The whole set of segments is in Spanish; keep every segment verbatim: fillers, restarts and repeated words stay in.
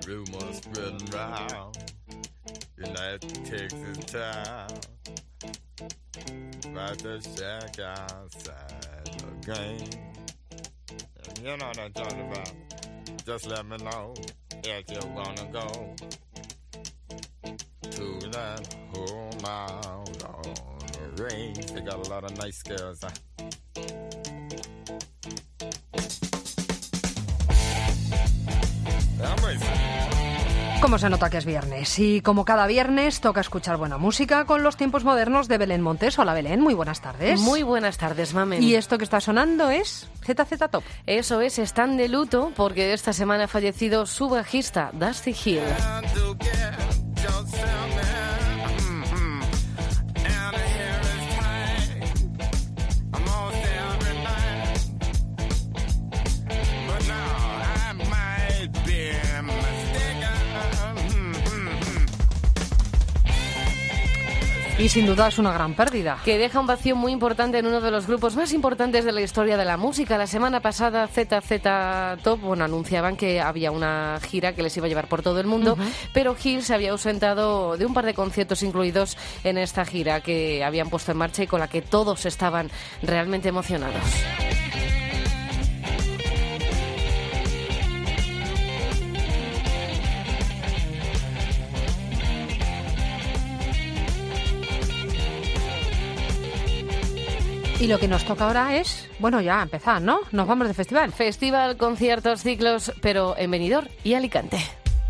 rumors spreading round United Texas town about to shack outside the game. You know what I'm talking about. Just let me know if you're gonna go to that home out on the range. They got a lot of nice girls, huh? Como se nota que es viernes y como cada viernes toca escuchar buena música con los tiempos modernos de Belén Montes. Hola Belén, muy buenas tardes. Muy buenas tardes, Mamen. Y esto que está sonando es Z Z Top. Eso es, están de luto porque esta semana ha fallecido su bajista, Dusty Hill. Y sin duda es una gran pérdida. Que deja un vacío muy importante en uno de los grupos más importantes de la historia de la música. La semana pasada Z Z Top, bueno, anunciaban que había una gira que les iba a llevar por todo el mundo, uh-huh. pero Hill se había ausentado de un par de conciertos incluidos en esta gira que habían puesto en marcha y con la que todos estaban realmente emocionados. Y lo que nos toca ahora es, bueno, ya empezar, ¿no? Nos vamos de festival. Festival, conciertos, ciclos, pero en Benidorm y Alicante.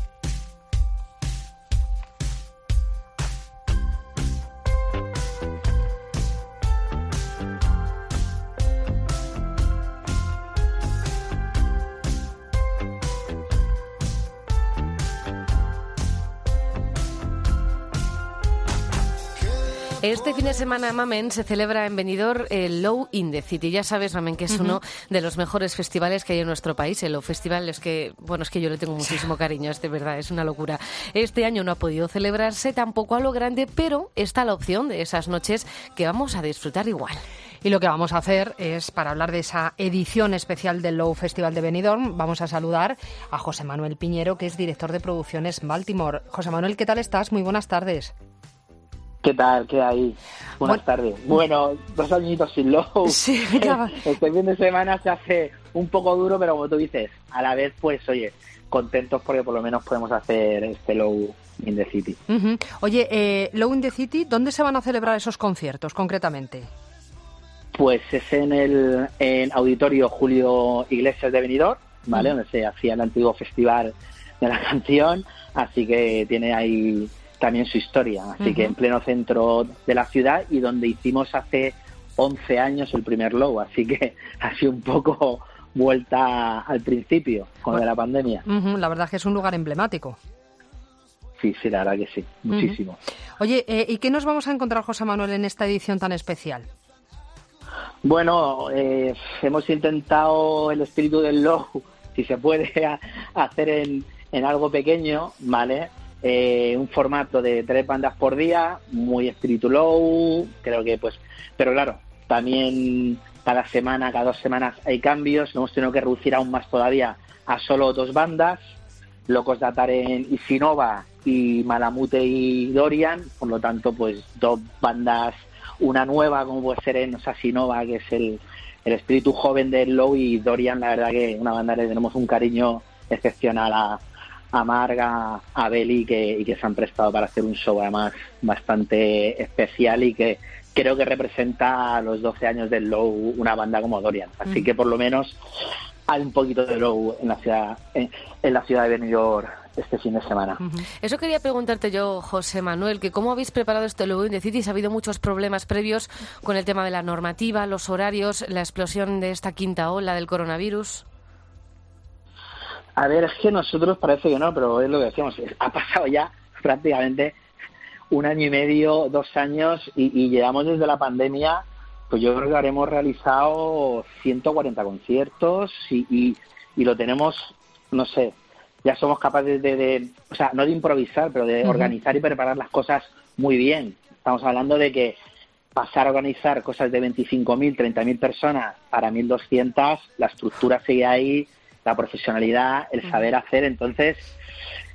Este fin de semana, Mamen, se celebra en Benidorm el Low in the City. Ya sabes, Mamen, que es uh-huh. uno de los mejores festivales que hay en nuestro país. El Low Festival es que, bueno, es que yo le tengo muchísimo cariño, es de verdad, es una locura. Este año no ha podido celebrarse tampoco a lo grande, pero está la opción de esas noches que vamos a disfrutar igual. Y lo que vamos a hacer es, para hablar de esa edición especial del Low Festival de Benidorm, vamos a saludar a José Manuel Piñero, que es director de producciones Baltimore. José Manuel, ¿qué tal estás? Muy buenas tardes. ¿Qué tal? ¿Qué hay? Buenas bueno, tardes. Bueno, dos añitos sin Low. Sí, ya. Este fin de semana se hace un poco duro, pero como tú dices, a la vez, pues, oye, contentos porque por lo menos podemos hacer este Low in the City. Uh-huh. Oye, eh, Low in the City, ¿dónde se van a celebrar esos conciertos concretamente? Pues es en el en Auditorio Julio Iglesias de Benidorm, ¿vale? Uh-huh. Donde se hacía el antiguo festival de la canción, así que tiene ahí también su historia, así uh-huh. que en pleno centro de la ciudad y donde hicimos hace once años el primer Low, así que ha sido un poco vuelta al principio con bueno, de la pandemia. Uh-huh. La verdad es que es un lugar emblemático. Sí, sí, la verdad que sí, muchísimo. Uh-huh. Oye, eh, ¿y qué nos vamos a encontrar, José Manuel, en esta edición tan especial? Bueno, eh, hemos intentado el espíritu del Low, si se puede hacer en, en algo pequeño, ¿vale? Eh, un formato de tres bandas por día, muy espíritu Low, creo que pues, pero claro, también cada semana, cada dos semanas hay cambios, hemos tenido que reducir aún más todavía a solo dos bandas, Locos de Ataren y Sinova y Malamute y Dorian, por lo tanto pues dos bandas, una nueva como puede ser en o sea, Sinova, que es el, el espíritu joven del Low, y Dorian, la verdad que una banda le tenemos un cariño excepcional a a Marga, a Beli, que, y que se han prestado para hacer un show además bastante especial y que creo que representa a los doce años del Low una banda como Dorian. Así mm. que por lo menos hay un poquito de Low en la ciudad, en, en la ciudad de Benidorm este fin de semana. Uh-huh. Eso quería preguntarte yo, José Manuel, que cómo habéis preparado este Low in the City. ¿Ha habido muchos problemas previos con el tema de la normativa, los horarios, la explosión de esta quinta ola del coronavirus? A ver, es que nosotros parece que no, pero es lo que decíamos, ha pasado ya prácticamente un año y medio, dos años, y, y llevamos desde la pandemia, pues yo creo que habremos realizado ciento cuarenta conciertos y, y, y lo tenemos, no sé, ya somos capaces de, de, o sea, no de improvisar, pero de uh-huh. organizar y preparar las cosas muy bien. Estamos hablando de que pasar a organizar cosas de veinticinco mil, treinta mil personas para mil doscientas, la estructura sigue ahí, la profesionalidad, el saber hacer. Entonces,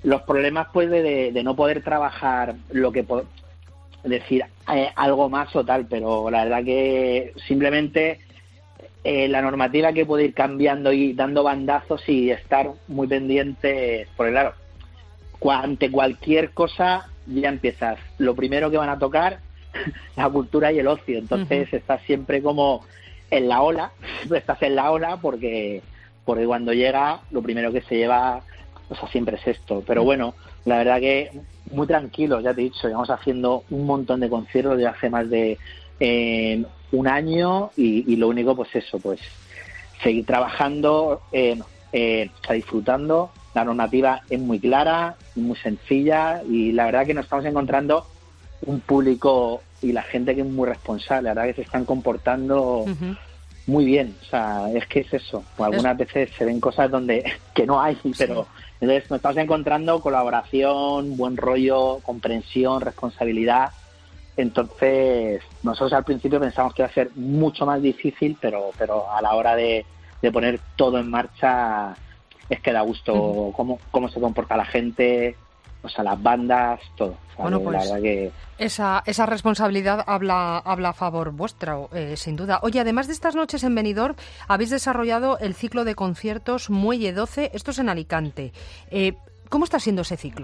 los problemas pues de, de, de no poder trabajar lo que po- decir eh, algo más o tal, pero la verdad que simplemente eh, la normativa que puede ir cambiando y dando bandazos y estar muy pendiente, porque claro, cua- ante cualquier cosa ya empiezas, lo primero que van a tocar la cultura y el ocio, entonces uh-huh. estás siempre como en la ola, estás en la ola porque porque cuando llega lo primero que se lleva, o sea, siempre es esto, pero bueno, la verdad que muy tranquilo, ya te he dicho, llevamos haciendo un montón de conciertos desde hace más de eh, un año y, y lo único pues eso, pues seguir trabajando, eh, eh, o sea, disfrutando. La normativa es muy clara, muy sencilla y la verdad que nos estamos encontrando un público y la gente que es muy responsable, la verdad que se están comportando uh-huh. muy bien, o sea, es que es eso, algunas es... veces se ven cosas donde que no hay, pero sí. Entonces nos estamos encontrando colaboración, buen rollo, comprensión, responsabilidad. Entonces nosotros al principio pensamos que iba a ser mucho más difícil, pero pero a la hora de, de poner todo en marcha es que da gusto uh-huh. cómo, cómo se comporta la gente, o sea, las bandas, todo. O sea, bueno, que, pues la verdad que... esa, esa responsabilidad habla, habla a favor vuestra, eh, sin duda. Oye, además de estas noches en Benidorm, habéis desarrollado el ciclo de conciertos Muelle doce, esto es en Alicante. Eh, ¿Cómo está siendo ese ciclo?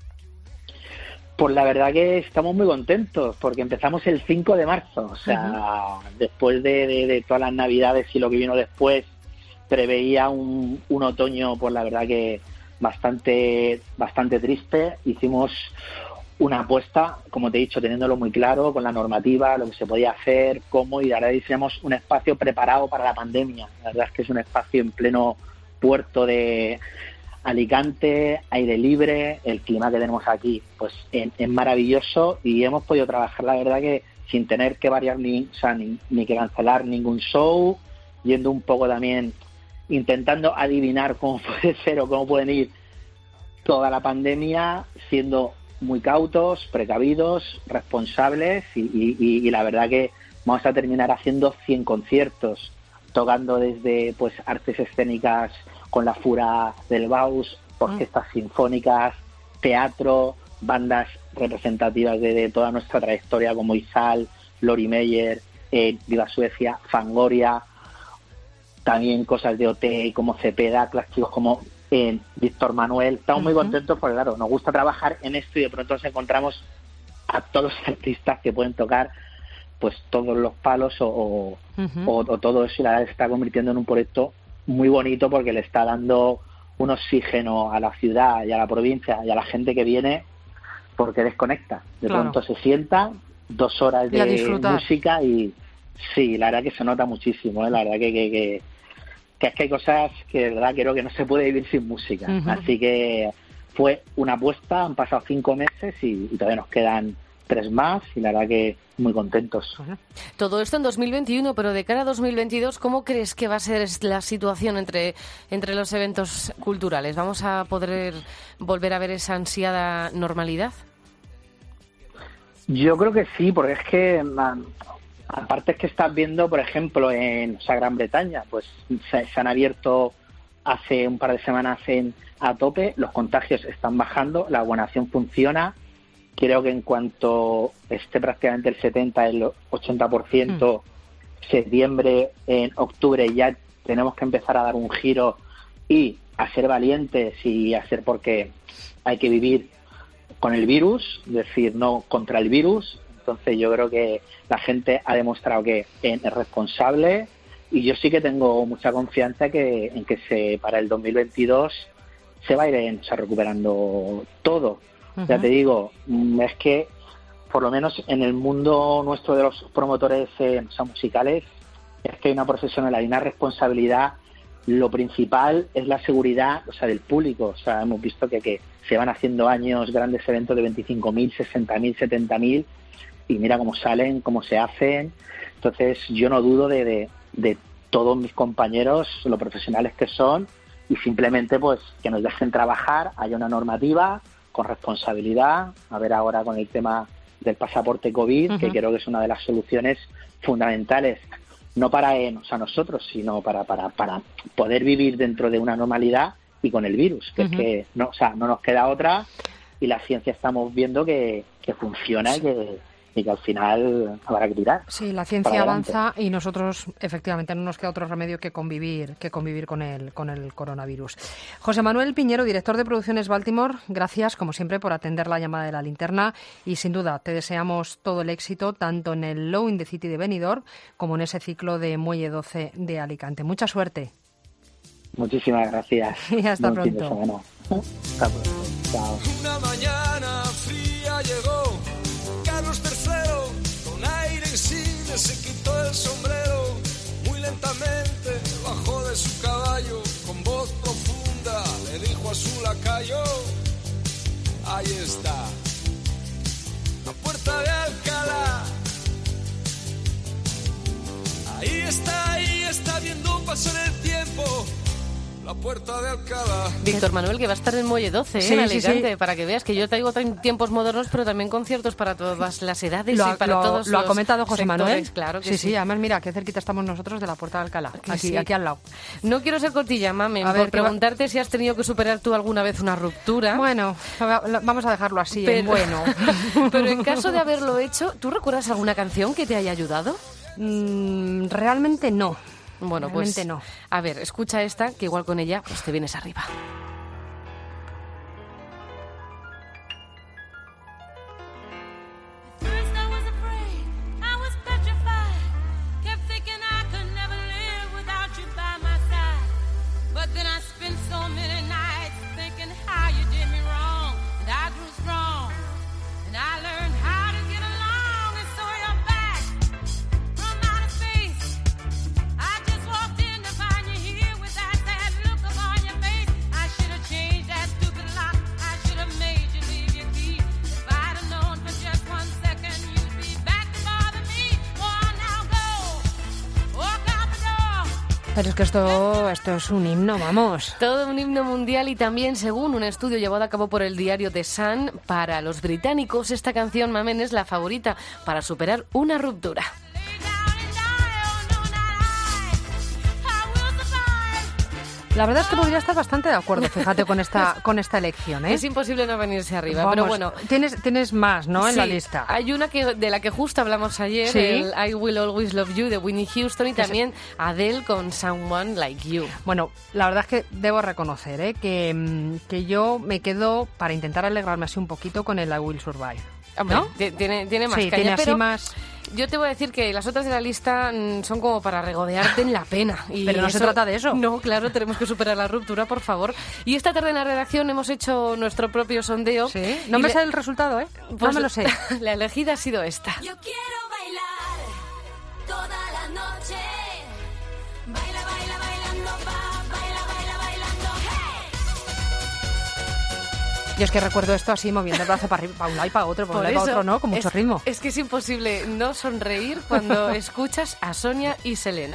Pues la verdad que estamos muy contentos, porque empezamos el cinco de marzo, o sea, uh-huh. después de, de, de todas las navidades y lo que vino después, preveía un, un otoño, pues la verdad que bastante bastante triste. Hicimos una apuesta, como te he dicho, teniéndolo muy claro, con la normativa, lo que se podía hacer, cómo, y ahora diseñamos un espacio preparado para la pandemia. La verdad es que es un espacio en pleno puerto de Alicante, aire libre, el clima que tenemos aquí pues es, es maravilloso y hemos podido trabajar, la verdad, que sin tener que variar ni, o sea, ni, ni que cancelar ningún show, yendo un poco también, intentando adivinar cómo puede ser o cómo pueden ir toda la pandemia, siendo muy cautos, precavidos, responsables y, y, y la verdad que vamos a terminar haciendo cien conciertos, tocando desde pues artes escénicas con la Fura del Baus, orquestas mm. sinfónicas, teatro, bandas representativas de, de toda nuestra trayectoria como Izal, Lori Meyer, eh, Viva Suecia, Fangoria, también cosas de O T como Cepeda, clásicos como eh, Víctor Manuel. Estamos uh-huh. muy contentos porque, claro, nos gusta trabajar en esto y de pronto nos encontramos a todos los artistas que pueden tocar pues todos los palos o, o, uh-huh. o, o todo eso, y la verdad se está convirtiendo en un proyecto muy bonito porque le está dando un oxígeno a la ciudad y a la provincia y a la gente que viene, porque desconecta. De claro. pronto se sienta dos horas de música y sí, la verdad que se nota muchísimo, ¿eh? La verdad que, que, que, que es que hay cosas que de verdad creo que no se puede vivir sin música. Uh-huh. Así que fue una apuesta, han pasado cinco meses y, y todavía nos quedan tres más y la verdad que muy contentos. Uh-huh. Todo esto en dos mil veintiuno, pero de cara a dos mil veintidós, ¿cómo crees que va a ser la situación entre, entre los eventos culturales? ¿Vamos a poder volver a ver esa ansiada normalidad? Yo creo que sí, porque es que man, aparte es que estás viendo, por ejemplo, en o sea, Gran Bretaña, pues se, se han abierto hace un par de semanas en, a tope, los contagios están bajando, la vacunación funciona. Creo que en cuanto esté prácticamente el setenta, el ochenta por ciento, mm. septiembre, en octubre ya tenemos que empezar a dar un giro y a ser valientes y a ser, porque hay que vivir con el virus, es decir, no contra el virus. Entonces yo creo que la gente ha demostrado que es responsable y yo sí que tengo mucha confianza que, en que se para el dos mil veintidós se va a ir en, o sea, recuperando todo. Uh-huh. Ya te digo, es que por lo menos en el mundo nuestro de los promotores eh, o sea, musicales, es que hay una profesionalidad y una responsabilidad. Lo principal es la seguridad, o sea, del público. O sea, hemos visto que, que se van haciendo años grandes eventos de veinticinco mil, sesenta mil, setenta mil y mira cómo salen, cómo se hacen. Entonces yo no dudo de, de, de todos mis compañeros, lo profesionales que son, y simplemente pues que nos dejen trabajar, haya una normativa con responsabilidad, a ver ahora con el tema del pasaporte COVID, uh-huh. que creo que es una de las soluciones fundamentales, no para eh, o sea, nosotros, sino para, para, para poder vivir dentro de una normalidad y con el virus, que uh-huh. es que no, o sea, no nos queda otra, y la ciencia estamos viendo que, que funciona, sí. y que y que al final habrá que tirar. Sí, la ciencia avanza y nosotros efectivamente no nos queda otro remedio que convivir que convivir con el con el coronavirus. José Manuel Piñero, director de Producciones Baltimore, gracias como siempre por atender la llamada de la linterna y sin duda te deseamos todo el éxito tanto en el Low in the City de Benidorm como en ese ciclo de Muelle doce de Alicante. Mucha suerte. Muchísimas gracias. Y hasta Buen pronto. Hasta pronto. Chao. Una mañana fría llegó Carlos tercero, con aire insigne se quitó el sombrero, muy lentamente bajó de su caballo, con voz profunda le dijo a su lacayo, ahí está, la puerta de Alcalá, ahí está, ahí está viendo pasar el tiempo. La puerta de Alcalá. Víctor Manuel, que va a estar en Muelle doce, ¿eh? Sí, en Alicante, sí, sí. para que veas que yo traigo tiempos modernos, pero también conciertos para todas las edades lo ha, y para lo, todos lo los ha comentado José sectores, Manuel. Claro que sí, sí, sí. Además, mira, qué cerquita estamos nosotros de la Puerta de Alcalá, aquí, sí. aquí al lado. No quiero ser cotilla, mame, a ver, por preguntarte va... si has tenido que superar tú alguna vez una ruptura. Bueno, vamos a dejarlo así, pero, en bueno. Pero en caso de haberlo hecho, ¿tú recuerdas alguna canción que te haya ayudado? Mm, realmente no. Bueno, realmente pues no. A ver, escucha esta, que igual con ella pues te vienes arriba. Pero es que esto, esto es un himno, vamos. Todo un himno mundial y también, según un estudio llevado a cabo por el diario The Sun, para los británicos esta canción, mamen, es la favorita para superar una ruptura. La verdad es que podría estar bastante de acuerdo, fíjate, con esta con esta elección, ¿eh? Es imposible no venirse arriba, Vamos, pero bueno. Tienes, tienes más, ¿no?, en sí, la lista. Hay una que de la que justo hablamos ayer, ¿Sí? el I Will Always Love You de Whitney Houston, y también sí. Adele con Someone Like You. Bueno, la verdad es que debo reconocer, ¿eh?, que, que yo me quedo, para intentar alegrarme así un poquito, con el I Will Survive. Hombre, ¿no? Tiene, tiene más sí, caña, tiene así pero más... yo te voy a decir que las otras de la lista mmm, son como para regodearte en la pena. Y pero no eso, se trata de eso. No, claro, tenemos que superar la ruptura, por favor. Y esta tarde en la redacción hemos hecho nuestro propio sondeo. Sí, no me le... sale el resultado, ¿eh? Pues no me lo sé. La elegida ha sido esta. Yo quiero bailar toda la noche. Baila, baila, bailando, va, baila, baila, bailando, hey. Yo es que recuerdo esto así, moviendo el brazo para arriba, para un lado y para otro, para un lado y para otro, ¿no? Con mucho es, ritmo. Es que es imposible no sonreír cuando escuchas a Sonia y Selena.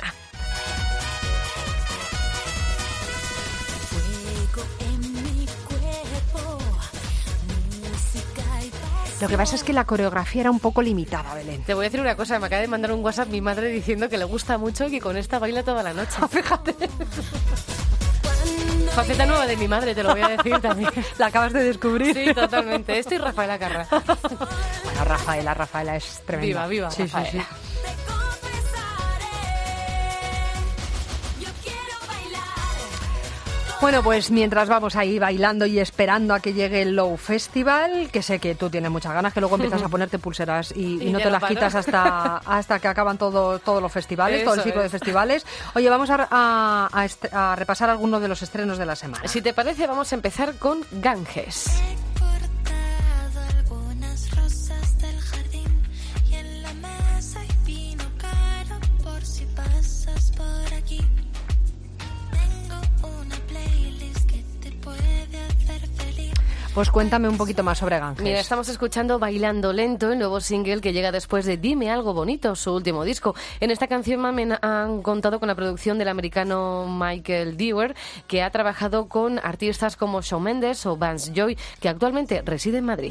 Lo que pasa es que la coreografía era un poco limitada, Belén. Te voy a decir una cosa, me acaba de mandar un WhatsApp mi madre diciendo que le gusta mucho y que con esta baila toda la noche. Fíjate. Faceta nueva de mi madre, te lo voy a decir también. La acabas de descubrir. Sí, totalmente. Esto y Rafaela Carrà. Bueno, Rafaela, Rafaela es tremenda. Viva, viva, sí, Rafaela. Sí, sí. Bueno, pues mientras vamos ahí bailando y esperando a que llegue el Low Festival, que sé que tú tienes muchas ganas, que luego empiezas a ponerte pulseras y, y, y no te las no quitas hasta, hasta que acaban todo, todos los festivales, Eso todo el ciclo es. de festivales. Oye, vamos a, a, a, est- a repasar algunos de los estrenos de la semana. Si te parece, vamos a empezar con Ganges. Pues cuéntame un poquito más sobre Ganges. Mira, estamos escuchando Bailando Lento, el nuevo single que llega después de Dime Algo Bonito, su último disco. En esta canción, mamen, han contado con la producción del americano Michael Dewar, que ha trabajado con artistas como Shawn Mendes o Vance Joy, que actualmente reside en Madrid.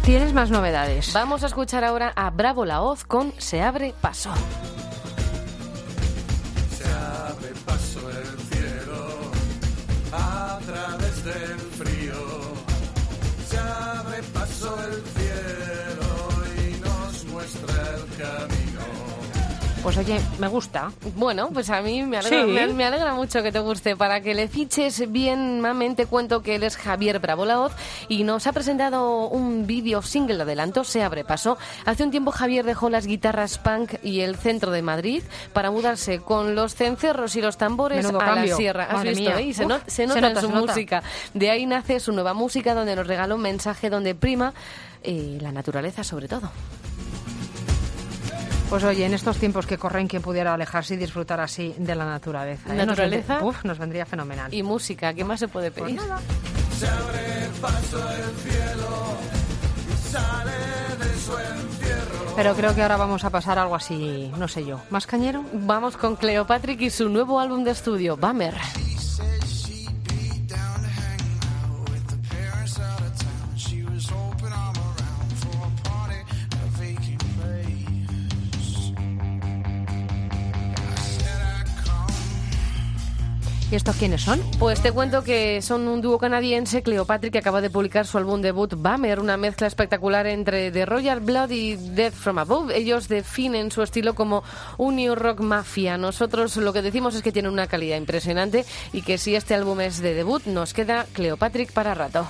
Tienes más novedades. Vamos a escuchar ahora a Bravo Laoz con Se abre paso. Se abre paso el cielo a través del frío. Se abre paso el cielo y nos muestra el camino. Pues oye, me gusta. Bueno, pues a mí me alegra, Sí. me, me alegra mucho que te guste. Para que le fiches bien, mame, te cuento que él es Javier Bravo Laoz y nos ha presentado un vídeo single adelanto, Se abre paso. Hace un tiempo Javier dejó las guitarras punk y el centro de Madrid para mudarse con los cencerros y los tambores Menudo a cambio. la sierra. ¿Has Madre visto? mía. ¿eh? Y se, Uf, no- se se nota nota, en su se nota. música. De ahí nace su nueva música, donde nos regala un mensaje donde prima eh, la naturaleza sobre todo. Pues oye, en estos tiempos que corren, quien pudiera alejarse y disfrutar así de la naturaleza. ¿eh? Nos Naturaleza. vendría- uf, nos vendría fenomenal. Y música, ¿qué más se puede Pues pedir? nada. Se abre paso el cielo y sale de su encierro. Pero creo que ahora vamos a pasar a algo así, no sé yo, ¿más cañero? Vamos con Cleopatrick y su nuevo álbum de estudio, Bummer. ¿Y estos quiénes son? Pues te cuento que son un dúo canadiense, Cleopatrick, que acaba de publicar su álbum debut, Bummer, una mezcla espectacular entre The Royal Blood y Death from Above. Ellos definen su estilo como un new rock mafia. Nosotros lo que decimos es que tienen una calidad impresionante y que si este álbum es de debut, nos queda Cleopatrick para rato.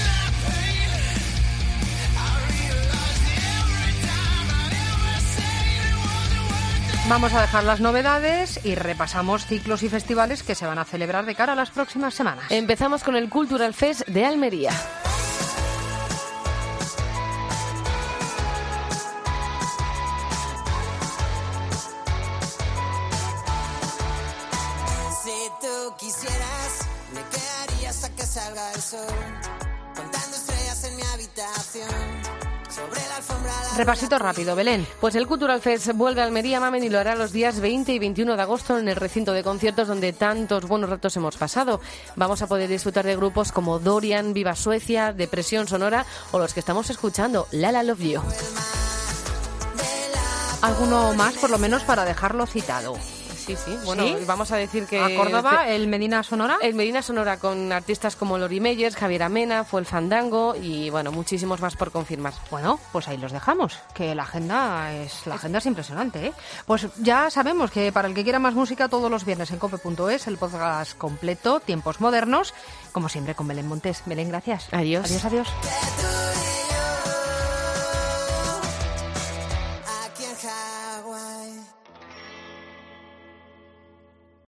Vamos a dejar las novedades y repasamos ciclos y festivales que se van a celebrar de cara a las próximas semanas. Empezamos con el Cultural Fest de Almería. Si tú quisieras, me quedaría hasta que salga el sol, contando estrellas en mi habitación. Sobre la alfombra, la Repasito rápido, Belén. Pues el Cultural Fest vuelve a Almería, Mamen, y lo hará los días veinte y veintiuno de agosto en el recinto de conciertos donde tantos buenos ratos hemos pasado. Vamos a poder disfrutar de grupos como Dorian, Viva Suecia, Depresión Sonora o los que estamos escuchando, La La Love You. Alguno más, por lo menos, para dejarlo citado. Sí, sí, bueno, ¿Sí? vamos a decir que... A Córdoba, el Medina Sonora. El Medina Sonora con artistas como Lori Meyers, Javier Amena, Fue el Fandango y, bueno, muchísimos más por confirmar. Bueno, pues ahí los dejamos, que la agenda es la agenda es impresionante, ¿eh? Pues ya sabemos que para el que quiera más música, todos los viernes en cope punto es, el podcast completo, Tiempos Modernos, como siempre con Belén Montes. Belén, gracias. Adiós. Adiós, adiós. aquí en Hawái.